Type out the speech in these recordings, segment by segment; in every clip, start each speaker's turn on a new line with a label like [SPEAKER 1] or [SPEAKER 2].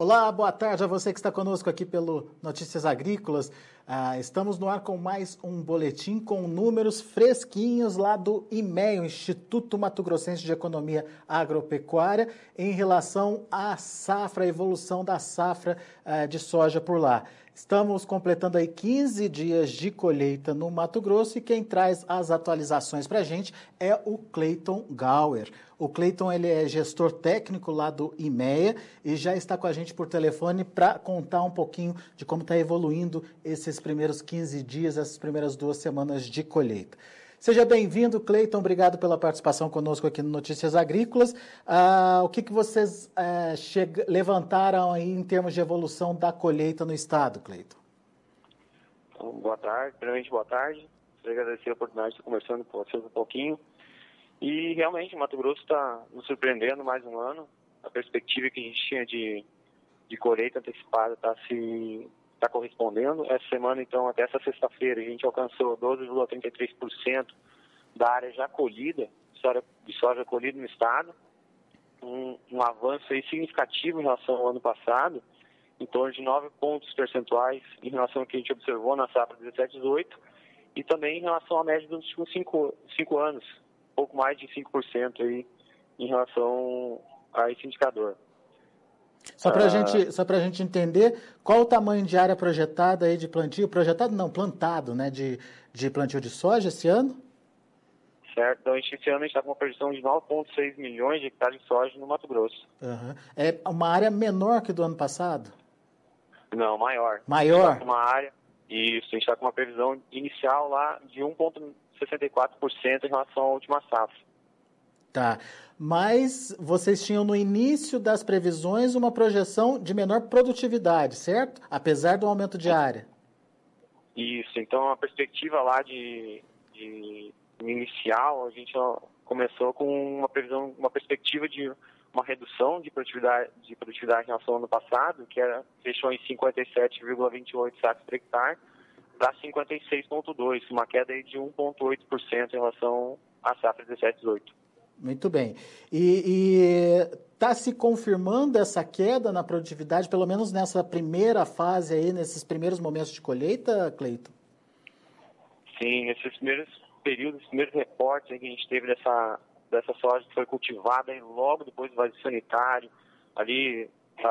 [SPEAKER 1] Olá, boa tarde a você que está conosco aqui pelo Notícias Agrícolas. Estamos no ar com mais um boletim com números fresquinhos lá do IMEA, o Instituto Mato Grossense de Economia Agropecuária, em relação à safra, a evolução da safra de soja por lá. Estamos completando aí 15 dias de colheita no Mato Grosso e quem traz as atualizações para a gente é o Cleiton Gauer. O Cleiton, ele é gestor técnico lá do IMEA e já está com a gente por telefone para contar um pouquinho de como está evoluindo esses primeiros 15 dias, essas primeiras 2 semanas de colheita. Seja bem-vindo, Cleiton. Obrigado pela participação conosco aqui no Notícias Agrícolas. O que vocês levantaram aí em termos de evolução da colheita no estado, Cleiton?
[SPEAKER 2] Então, boa tarde. Primeiramente, boa tarde. Queria agradecer a oportunidade de estar conversando com vocês um pouquinho. E, realmente, o Mato Grosso está nos surpreendendo mais um ano. A perspectiva que a gente tinha de colheita antecipada está correspondendo. Essa semana, então, até essa sexta-feira, a gente alcançou 12,33% da área já colhida, de soja colhida no estado. Um avanço aí significativo em relação ao ano passado, em torno de 9 pontos percentuais em relação ao que a gente observou na safra 17-18, e também em relação à média dos últimos 5 anos, pouco mais de 5% aí em relação a esse indicador.
[SPEAKER 1] Só para a gente entender, qual o tamanho de área projetada aí de plantio? Projetado não, plantado, né, de plantio de soja esse ano?
[SPEAKER 2] Certo, então esse ano a gente está com uma projeção de 9,6 milhões de hectares de soja no Mato Grosso.
[SPEAKER 1] Uhum. É uma área menor que do ano passado?
[SPEAKER 2] Não, maior.
[SPEAKER 1] Maior?
[SPEAKER 2] A gente está com uma previsão inicial lá de 1,64% em relação à última safra.
[SPEAKER 1] Tá, mas vocês tinham no início das previsões uma projeção de menor produtividade, certo? Apesar do aumento de área.
[SPEAKER 2] Isso, então a perspectiva lá de inicial, a gente começou com uma perspectiva de uma redução de produtividade em relação ao ano passado, que fechou em 57,28 sacos por hectare, para 56,2, uma queda aí de 1,8% em relação à safra 17-18.
[SPEAKER 1] Muito bem. E está se confirmando essa queda na produtividade, pelo menos nessa primeira fase aí, nesses primeiros momentos de colheita, Cleiton?
[SPEAKER 2] Sim, esses primeiros períodos, primeiros reportes que a gente teve dessa soja que foi cultivada logo depois do vaso sanitário, ali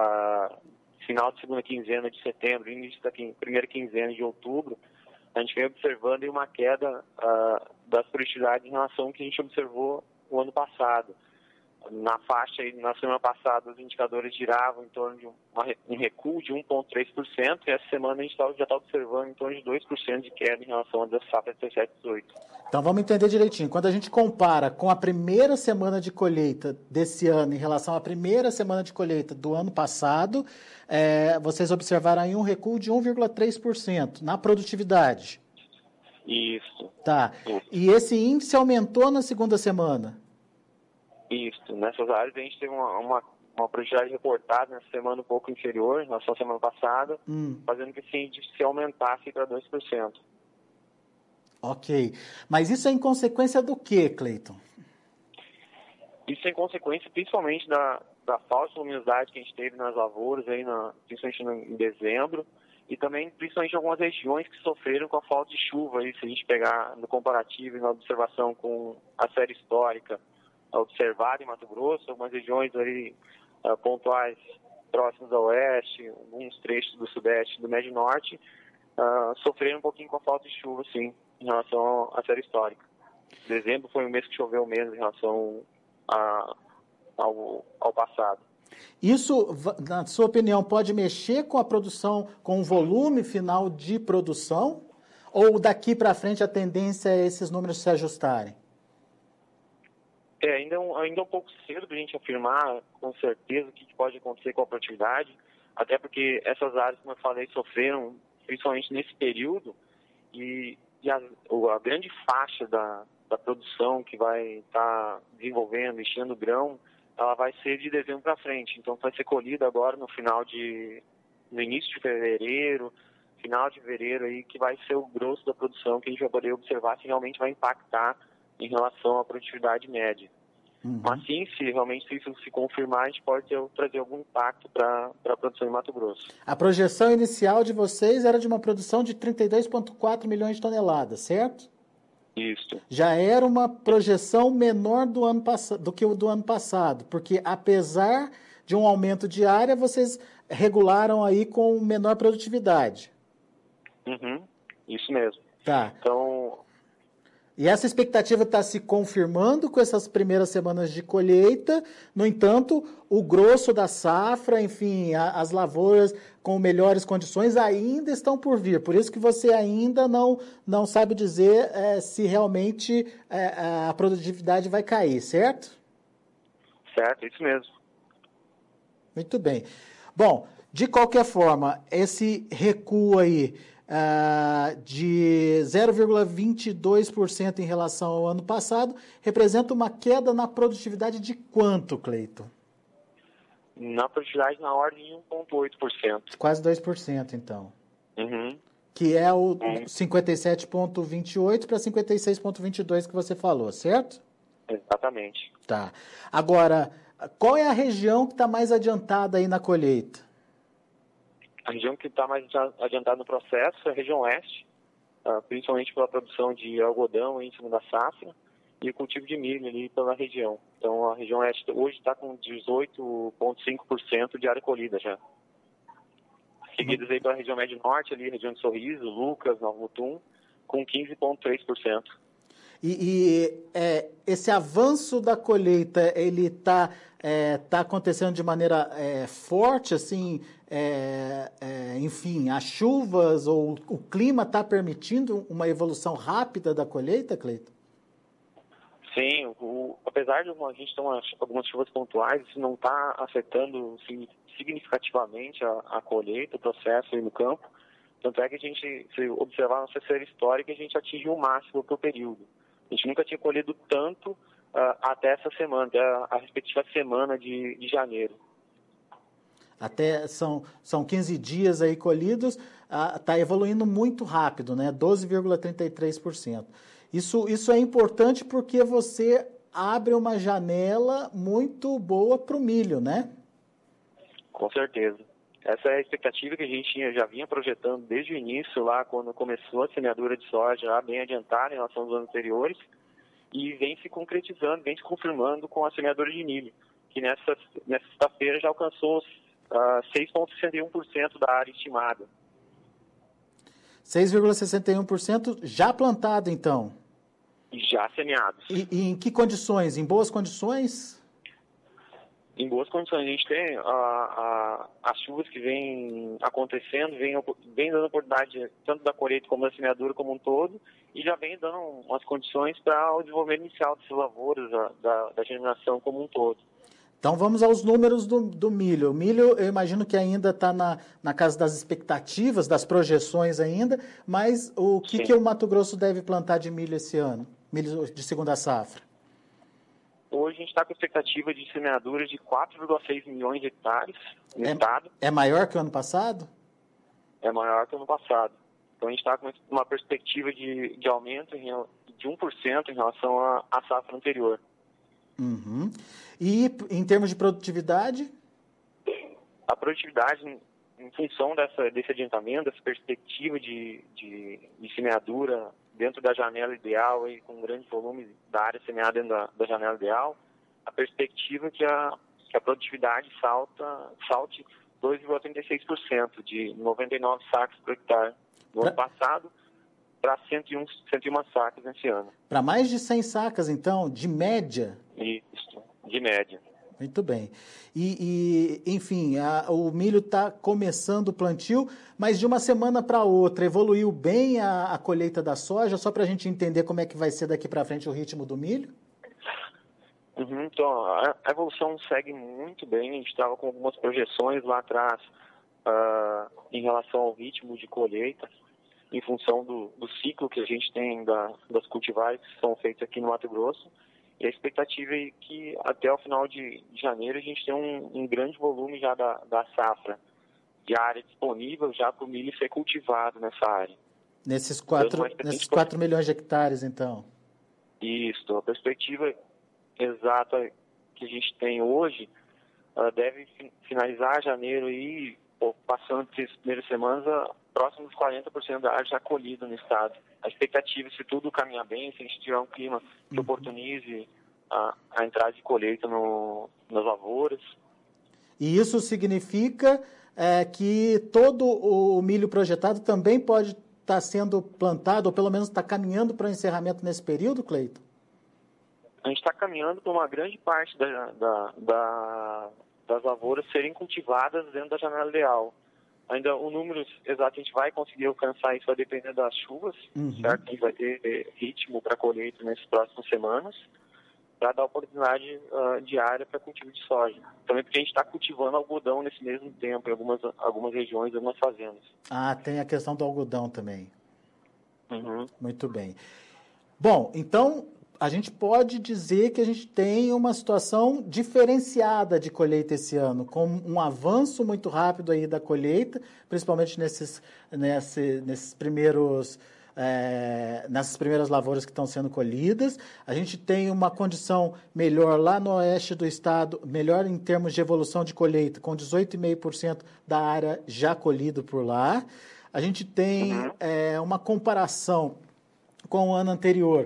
[SPEAKER 2] final de segunda quinzena de setembro, início da primeira quinzena de outubro, a gente vem observando uma queda das produtividades em relação ao que a gente observou o ano passado. Na faixa, na semana passada, os indicadores giravam em torno de um recuo de 1,3%, e essa semana a gente já está observando em torno de 2% de queda em relação à safra 17-18.
[SPEAKER 1] Então vamos entender direitinho. Quando a gente compara com a primeira semana de colheita desse ano em relação à primeira semana de colheita do ano passado, vocês observaram aí um recuo de 1,3% na produtividade.
[SPEAKER 2] Isso.
[SPEAKER 1] Tá. E esse índice aumentou na segunda semana?
[SPEAKER 2] Isso. Nessas áreas a gente teve uma produtividade reportada nessa semana um pouco inferior em relação à semana passada, fazendo que esse índice se aumentasse para 2%.
[SPEAKER 1] Ok. Mas isso é em consequência do quê, Cleiton?
[SPEAKER 2] Isso é em consequência principalmente da falsa luminosidade que a gente teve nas lavouras, aí principalmente em dezembro, e também principalmente algumas regiões que sofreram com a falta de chuva. Aí, se a gente pegar no comparativo e na observação com a série histórica observada em Mato Grosso, algumas regiões ali pontuais próximas ao oeste, alguns trechos do sudeste e do médio norte, sofreram um pouquinho com a falta de chuva, sim, em relação à série histórica. Dezembro foi um mês que choveu menos em relação ao passado.
[SPEAKER 1] Isso, na sua opinião, pode mexer com a produção, com o volume final de produção? Ou daqui para frente a tendência é esses números se ajustarem?
[SPEAKER 2] Ainda é um pouco cedo para a gente afirmar com certeza o que pode acontecer com a produtividade, até porque essas áreas, como eu falei, sofreram principalmente nesse período, e a grande faixa da produção que vai estar desenvolvendo, enchendo grão, ela vai ser de dezembro para frente. Então vai ser colhida agora no início de fevereiro, final de fevereiro, aí, que vai ser o grosso da produção que a gente vai poder observar se realmente vai impactar em relação à produtividade média. Mas sim, se realmente isso se confirmar, a gente pode trazer algum impacto para a produção em Mato Grosso.
[SPEAKER 1] A projeção inicial de vocês era de uma produção de 32,4 milhões de toneladas, certo?
[SPEAKER 2] Isso.
[SPEAKER 1] Já era uma projeção menor do que o do ano passado, porque apesar de um aumento de área, vocês regularam aí com menor produtividade.
[SPEAKER 2] Isso mesmo.
[SPEAKER 1] Tá.
[SPEAKER 2] Então...
[SPEAKER 1] E essa expectativa está se confirmando com essas primeiras semanas de colheita. No entanto, o grosso da safra, enfim, as lavouras com melhores condições ainda estão por vir. Por isso que você ainda não sabe dizer se realmente a produtividade vai cair, certo?
[SPEAKER 2] Certo, isso mesmo.
[SPEAKER 1] Muito bem. Bom, de qualquer forma, esse recuo aí de 0,22% em relação ao ano passado representa uma queda na produtividade de quanto, Cleiton?
[SPEAKER 2] Na produtividade na ordem de 1,8%.
[SPEAKER 1] Quase 2%, então.
[SPEAKER 2] Uhum.
[SPEAKER 1] Que é o 57,28 para 56,22 que você falou, certo?
[SPEAKER 2] Exatamente.
[SPEAKER 1] Tá. Agora, qual é a região que está mais adiantada aí na colheita?
[SPEAKER 2] A região que está mais adiantada no processo é a região oeste, principalmente pela produção de algodão em cima da safra e o cultivo de milho ali pela região. Então, a região oeste hoje está com 18,5% de área colhida já. Seguidas aí pela região médio norte, ali, região de Sorriso, Lucas, Novo Mutum, com 15,3%.
[SPEAKER 1] Esse avanço da colheita, ele está acontecendo de maneira forte, assim, enfim, as chuvas ou o clima está permitindo uma evolução rápida da colheita, Cleiton?
[SPEAKER 2] Sim, apesar de a gente ter algumas chuvas pontuais, isso não está afetando significativamente a colheita, o processo aí no campo. Tanto é que a gente, se observar a nossa série histórica, a gente atingiu o máximo para o período. A gente nunca tinha colhido tanto até essa semana, até a respectiva semana de janeiro.
[SPEAKER 1] Até são 15 dias aí colhidos, está evoluindo muito rápido, né? 12,33%. Isso é importante porque você abre uma janela muito boa para o milho, né?
[SPEAKER 2] Com certeza. Essa é a expectativa que a gente já vinha projetando desde o início, lá quando começou a semeadura de soja, já bem adiantada em relação aos anos anteriores, e vem se concretizando, vem se confirmando com a semeadura de milho, que nessa sexta-feira já alcançou 6,61% da área estimada.
[SPEAKER 1] 6,61% já plantado, então?
[SPEAKER 2] Já semeados.
[SPEAKER 1] E em que condições? Em boas condições?
[SPEAKER 2] Em boas condições. A gente tem as chuvas que vêm acontecendo, vem dando oportunidade tanto da colheita como da semeadura como um todo, e já vem dando umas condições para o desenvolvimento inicial dessas lavouras, da germinação como um todo.
[SPEAKER 1] Então vamos aos números do milho. O milho, eu imagino que ainda está na casa das expectativas, das projeções ainda, mas o que o Mato Grosso deve plantar de milho esse ano? Milho de segunda safra?
[SPEAKER 2] Hoje a gente está com expectativa de semeadura de 4,6 milhões de hectares no estado. É
[SPEAKER 1] maior que o ano passado?
[SPEAKER 2] É maior que o ano passado. Então a gente está com uma perspectiva de aumento de 1% em relação à safra anterior.
[SPEAKER 1] Uhum. E em termos de produtividade?
[SPEAKER 2] A produtividade, em função desse adiantamento, dessa perspectiva de semeadura dentro da janela ideal, e com um grande volume da área semeada dentro da janela ideal, a perspectiva é que a produtividade salte 2,36%, de 99 sacas por hectare no ano passado para 101 sacas nesse ano.
[SPEAKER 1] Para mais de 100 sacas, então, de média?
[SPEAKER 2] Isso, de média.
[SPEAKER 1] Muito bem. Enfim, o milho está começando o plantio, mas de uma semana para outra evoluiu bem a colheita da soja, só para a gente entender como é que vai ser daqui para frente o ritmo do milho?
[SPEAKER 2] Uhum, então, a evolução segue muito bem. A gente estava com algumas projeções lá atrás em relação ao ritmo de colheita, em função do ciclo que a gente tem das cultivares que são feitas aqui no Mato Grosso. E a expectativa é que até o final de janeiro a gente tem um grande volume já da safra, de área disponível já para o milho ser cultivado nessa área.
[SPEAKER 1] Nesses 4 milhões de hectares, então?
[SPEAKER 2] Isso, a perspectiva exata que a gente tem hoje deve finalizar janeiro e, passando essas primeiras semanas, próximo dos 40% da área já colhida no estado. A expectativa, se tudo caminhar bem, se a gente tiver um clima que oportunize a entrada de colheita nas lavouras.
[SPEAKER 1] E isso significa que todo o milho projetado também pode estar sendo plantado, ou pelo menos está caminhando para o encerramento nesse período, Cleiton?
[SPEAKER 2] A gente está caminhando para uma grande parte das lavouras serem cultivadas dentro da janela ideal. Ainda o número exato a gente vai conseguir alcançar, isso vai depender das chuvas, certo? A gente vai ter ritmo para colheita nessas próximas semanas, para dar oportunidade diária para cultivo de soja. Também porque a gente está cultivando algodão nesse mesmo tempo, em algumas regiões, algumas fazendas.
[SPEAKER 1] Ah, tem a questão do algodão também.
[SPEAKER 2] Uhum.
[SPEAKER 1] Muito bem. Bom, então a gente pode dizer que a gente tem uma situação diferenciada de colheita esse ano, com um avanço muito rápido aí da colheita, principalmente nessas primeiras lavouras que estão sendo colhidas. A gente tem uma condição melhor lá no oeste do estado, melhor em termos de evolução de colheita, com 18,5% da área já colhida por lá. A gente tem uma comparação com o ano anterior,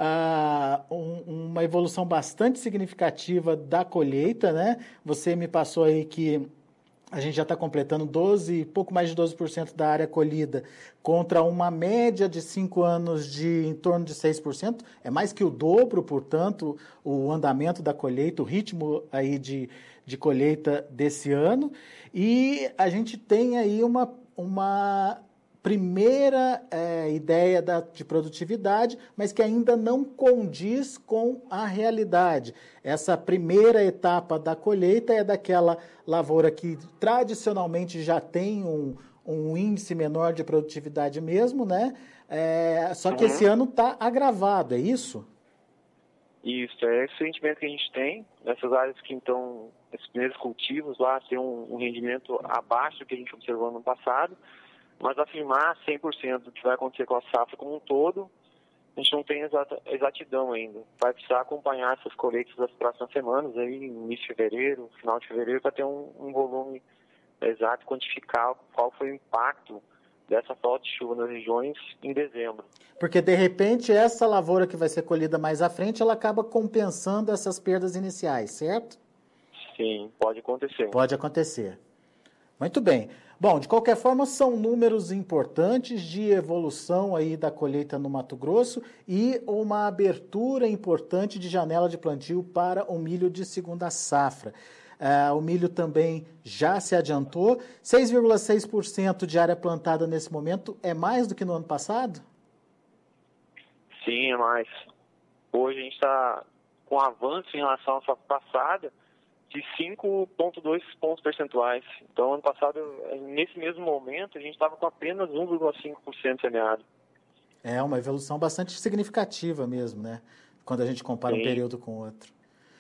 [SPEAKER 1] uma evolução bastante significativa da colheita, né? Você me passou aí que a gente já está completando pouco mais de 12% da área colhida, contra uma média de 5 anos de em torno de 6%. É mais que o dobro, portanto, o andamento da colheita, o ritmo aí de colheita desse ano. E a gente tem aí uma primeira ideia de produtividade, mas que ainda não condiz com a realidade. Essa primeira etapa da colheita é daquela lavoura que tradicionalmente já tem um índice menor de produtividade mesmo, né? Só que esse ano está agravado, é isso?
[SPEAKER 2] Isso, é esse sentimento que a gente tem nessas áreas que então, esses primeiros cultivos lá, tem um rendimento abaixo do que a gente observou no passado. Mas afirmar 100% do que vai acontecer com a safra como um todo, a gente não tem exatidão ainda. Vai precisar acompanhar essas colheitas das próximas semanas, aí, início de fevereiro, final de fevereiro, para ter um volume exato, quantificar qual foi o impacto dessa falta de chuva nas regiões em dezembro.
[SPEAKER 1] Porque, de repente, essa lavoura que vai ser colhida mais à frente, ela acaba compensando essas perdas iniciais, certo?
[SPEAKER 2] Sim, pode acontecer.
[SPEAKER 1] Pode acontecer. Muito bem. Bom, de qualquer forma, são números importantes de evolução aí da colheita no Mato Grosso e uma abertura importante de janela de plantio para o milho de segunda safra. O milho também já se adiantou. 6,6% de área plantada nesse momento é mais do que no ano passado?
[SPEAKER 2] Sim, é mais. Hoje a gente está com avanço em relação à safra passada, de 5,2 pontos percentuais. Então, ano passado, nesse mesmo momento, a gente estava com apenas 1,5% semeado.
[SPEAKER 1] É uma evolução bastante significativa mesmo, né? Quando a gente compara um período com o outro.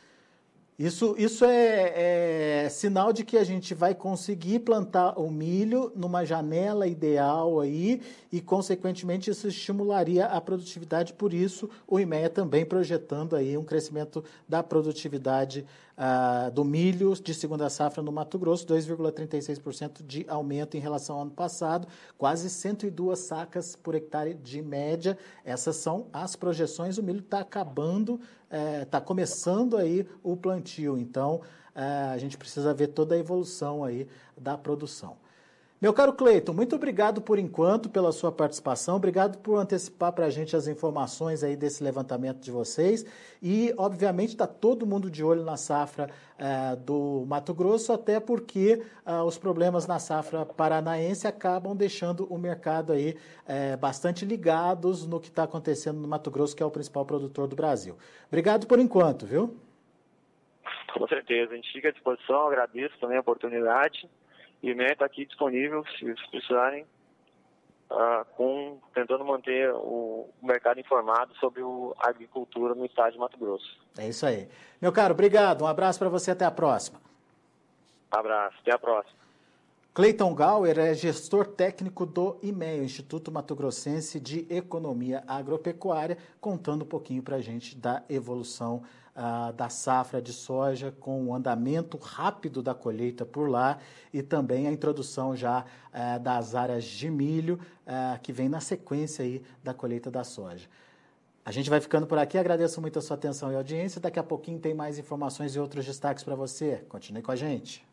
[SPEAKER 1] Isso é sinal de que a gente vai conseguir plantar o milho numa janela ideal aí e, consequentemente, isso estimularia a produtividade. Por isso, o IMEA também projetando aí um crescimento da produtividade do milho de segunda safra no Mato Grosso, 2,36% de aumento em relação ao ano passado, quase 102 sacas por hectare de média. Essas são as projeções. O milho está acabando, está começando aí o plantio, então a gente precisa ver toda a evolução aí da produção. Meu caro Cleiton, muito obrigado por enquanto pela sua participação, obrigado por antecipar para a gente as informações aí desse levantamento de vocês e, obviamente, está todo mundo de olho na safra do Mato Grosso, até porque os problemas na safra paranaense acabam deixando o mercado aí bastante ligados no que está acontecendo no Mato Grosso, que é o principal produtor do Brasil. Obrigado por enquanto, viu?
[SPEAKER 2] Com certeza, a gente fica à disposição, agradeço também a oportunidade. E o IMEA está aqui disponível, se precisarem, tentando manter o mercado informado sobre a agricultura no estado de Mato Grosso.
[SPEAKER 1] É isso aí. Meu caro, obrigado. Um abraço para você, até a próxima.
[SPEAKER 2] Abraço, até a próxima.
[SPEAKER 1] Cleiton Gauer é gestor técnico do IMEA, Instituto Mato Grossense de Economia Agropecuária, contando um pouquinho para a gente da evolução da safra de soja, com o andamento rápido da colheita por lá e também a introdução já das áreas de milho, que vem na sequência aí da colheita da soja. A gente vai ficando por aqui, agradeço muito a sua atenção e audiência. Daqui a pouquinho tem mais informações e outros destaques para você. Continue com a gente.